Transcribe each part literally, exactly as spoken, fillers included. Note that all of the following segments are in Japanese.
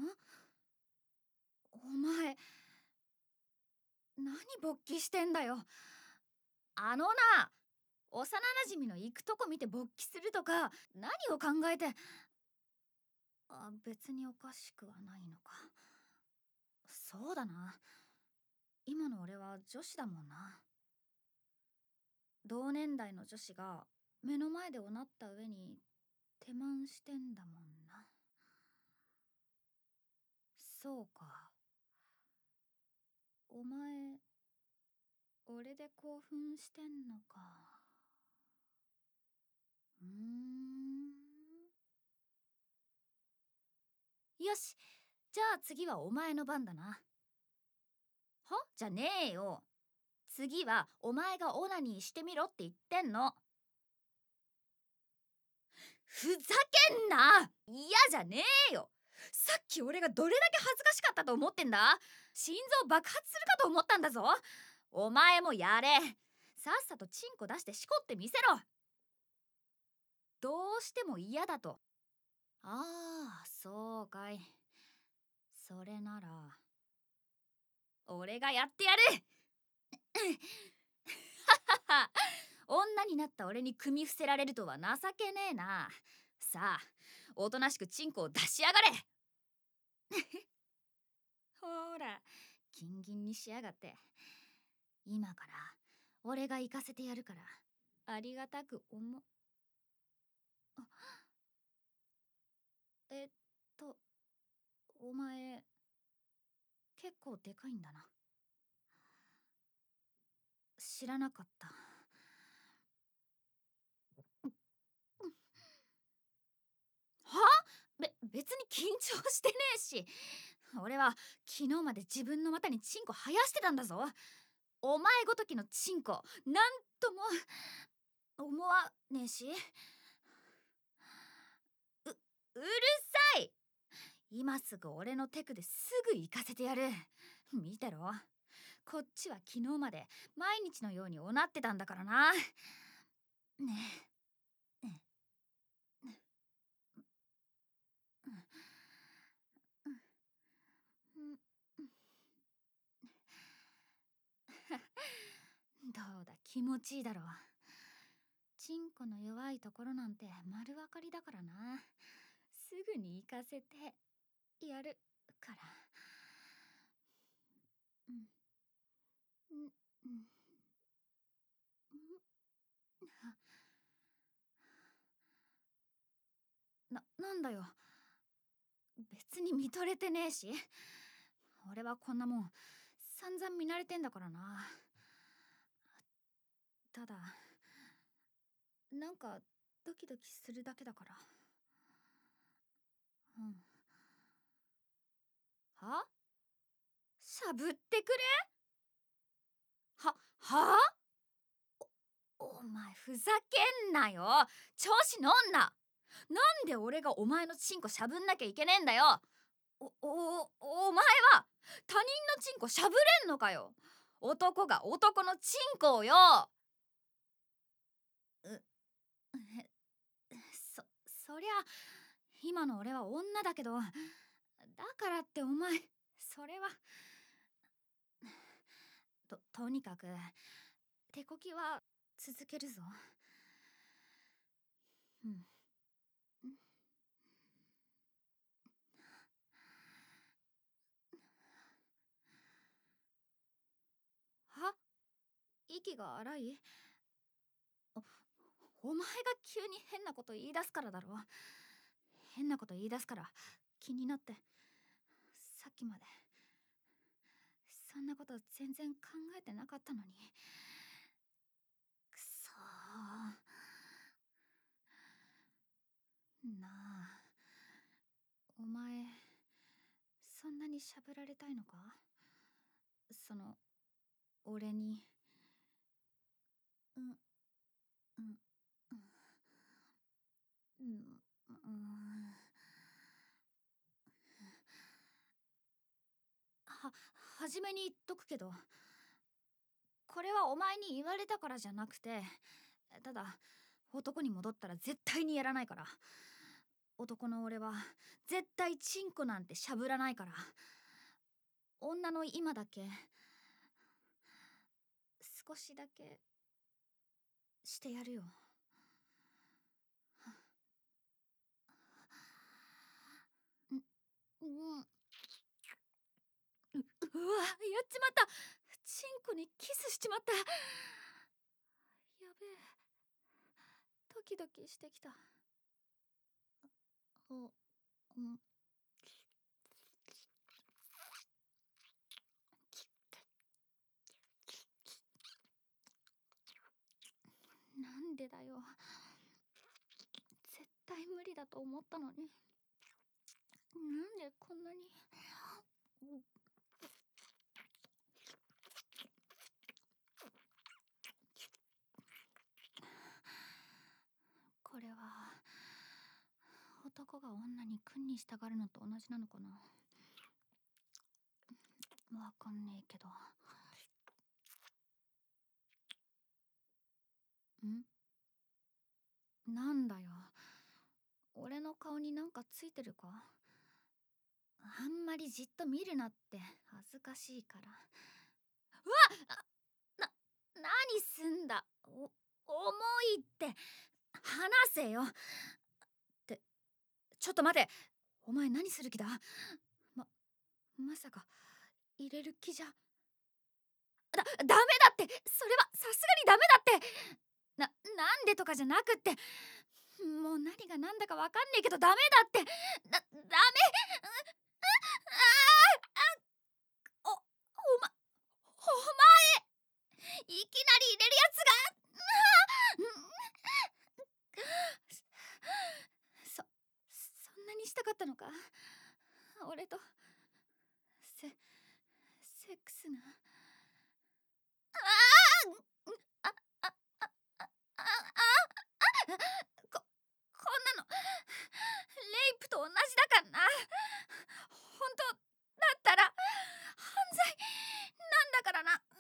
お前、何勃起してんだよ。あのな、幼馴染の行くとこ見て勃起するとか何を考えて。あ、別におかしくはないのか。そうだな、今の俺は女子だもんな。同年代の女子が目の前でおなった上に手満してんだもんな。そうか。お前、俺で興奮してんのか。うーん。よし、じゃあ次はお前の番だな。はじゃねえよ。次はお前がオナニーしてみろって言ってんの。ふざけんな。嫌じゃねえよ。さっき俺がどれだけ恥ずかしかったと思ってんだ。心臓爆発するかと思ったんだぞ。お前もやれ。さっさとチンコ出してしこってみせろ。どうしても嫌だと。ああ、そうかい。それなら俺がやってやる。女になった俺に組み伏せられるとは情けねえな。さあ、おとなしくチンコを出しやがれ。ほら、ギンギンにしやがって。今から俺が行かせてやるからありがたく思う。あ、えっとお前結構でかいんだな。知らなかった。はべ別に緊張してねえし。俺は昨日まで自分の股にチンコ生やしてたんだぞ。お前ごときのチンコなんとも思わねえし。ううるさい。今すぐ俺のテクですぐ行かせてやる。見てろ、こっちは昨日まで毎日のようにおなってたんだからな。ねえ、ねえ、どうだ、気持ちいいだろう。チンコの弱いところなんて丸分かりだからな。すぐに行かせてやるから。うん、うん、うん、な、なんだよ。別に見とれてねえし。俺はこんなもん散々見慣れてんだからな。ただなんかドキドキするだけだから。うん。はしゃぶってくれ。ははお、お前ふざけんなよ。調子乗んな。なんで俺がお前のチンコしゃぶんなきゃいけねえんだよ。お、お、お前は他人のチンコしゃぶれんのかよ。男が男のチンコをよ。う、そ、そりゃ今の俺は女だけど、だからってお前、それは。と、とにかく手こきは続けるぞ。うん。は、息が荒い。お、お前が急に変なこと言い出すからだろ。変なこと言い出すから気になって。さっきまでそんなこと全然考えてなかったのに。くそー。なあ、お前そんなにしゃぶられたいのか。その俺に。うん、うん、うん、うん。は、はじめに言っとくけど、これはお前に言われたからじゃなくて、ただ男に戻ったら絶対にやらないから。 男の俺は絶対チンコなんてしゃぶらないから、女の今だけ少しだけしてやるよ。うん、うわ、やっちまった。チンコにキスしちまった。やべえ、ドキドキしてきた。お、うん、なんでだよ。絶対無理だと思ったのに、なんでこんなに。これは男が女に君に従うのと同じなのかな。わかんねえけど。ん、なんだよ、俺の顔になんかついてるか。あんまりじっと見るなって、恥ずかしいから。うわっ、な、何すんだ。お、重いって。離せよって。ちょっと待て、お前何する気だ。ま、まさか入れる気じゃ。だ、ダメだって。それはさすがにダメだって。な、なんでとかじゃなくって、もう何が何だかわかんねえけどダメだって。だ、ダメ。ああ、お、おま、お前、いきなり入れるやつが。そ、そんなにしたかったのか、俺とセ、セックスが。ああ、あ、あ、あ、あ、あ、あ、こ、こんなのレイプと同じだからな。本当だったら犯罪なんだからな。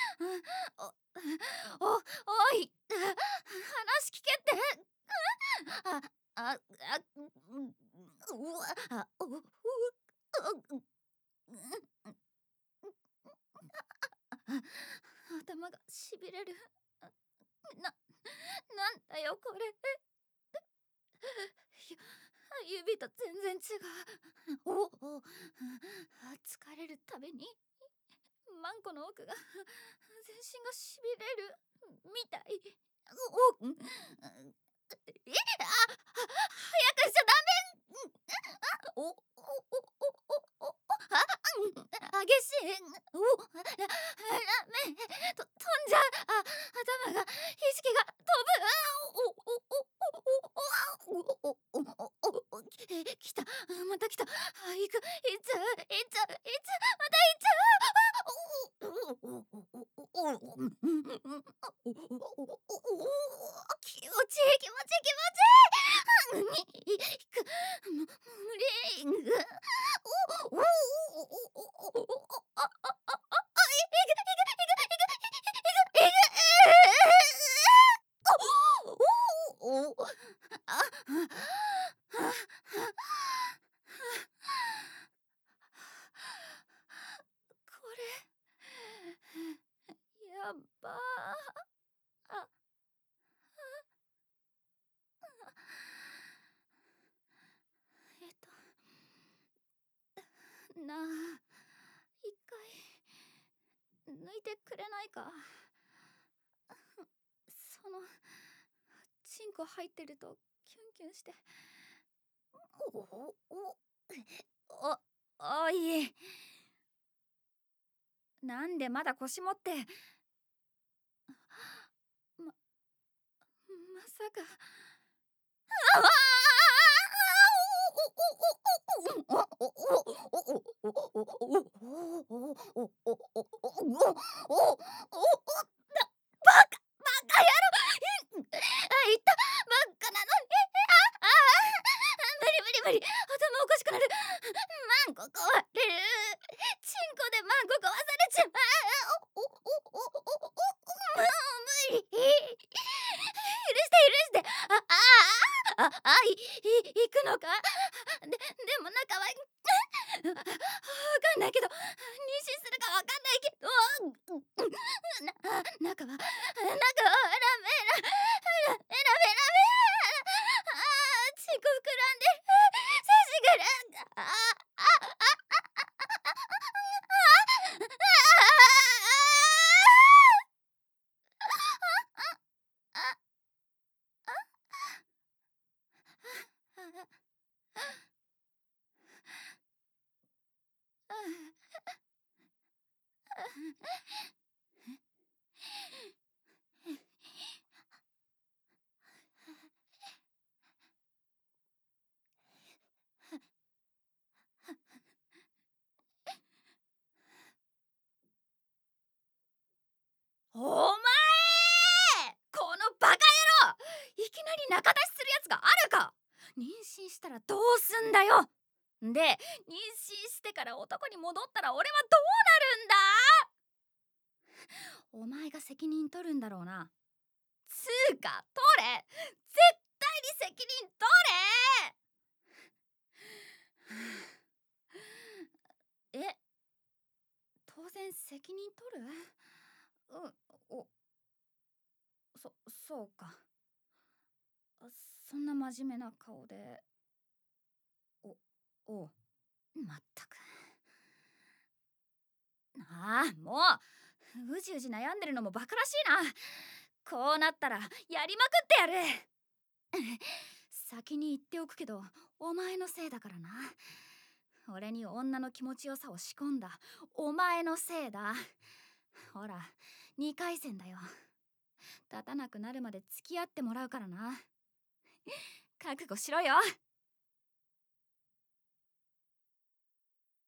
お、お、おい、話聞けって。あ、あ、あ、う、うわ、あ、う、う、う、頭がしびれる。な、なんだよこれ。指と全然違う。お、お、疲れるたびにマンコの奥が、全身がしびれるみたい。お、え、あ、早くしちゃダメ。お、お、お、お、お、お、あ、激しい。お、ラ、ラメと飛んじゃう。あ、頭が、意識が飛ぶ。お、お、お、お、お、お、お、お、お、お、え、来た。また来た。あ、行く。行っちゃう。行っちゃう。行っちゃう。また行っちゃう。お、お、お、お、お、お、気持ちいい、気持ちいい、気持ちいい。く、無理。お、お、お、お、お、お、あ、あ、あ、あ、あ、いく、いく、いく、いく、いく、いく、いく、いく、お、お、お、あ、これ、やっばー。あ、えっと、なあ、一回、抜いてくれないか。その、チンコ入ってると、キュンキュンして。お、お、お、お、おい。なんでまだ腰持って。ま、まさか。ああ、無理、頭おかしくなる。マンコ壊れる。チンコでマンコ壊されちゃう。お、お、お、お、お、お、もう無理。許して許して。あ、ああ、 ああいい行くのか。ででも中はわかんないけど、妊娠するかわかんないけど、な中は中はラメラララメラメああちく膨らんで精子がああお前このバカ野郎、いきなり仲出しするやつがあるか。妊娠したらどうすんだよ。で妊娠してから男に戻ったら俺はどうなるんだ。お前が責任取るんだろうな。つうか取れ、絶対に責任取れ。え、当然責任取る。うんおそそうか。そんな真面目な顔で。おおう、まったく。ああもううじうじ悩んでるのもバカらしいな。こうなったらやりまくってやる。先に言っておくけどお前のせいだからな。俺に女の気持ちよさを仕込んだお前のせいだ。ほらにかい戦だよ。立たなくなるまで付き合ってもらうからな。覚悟しろよ。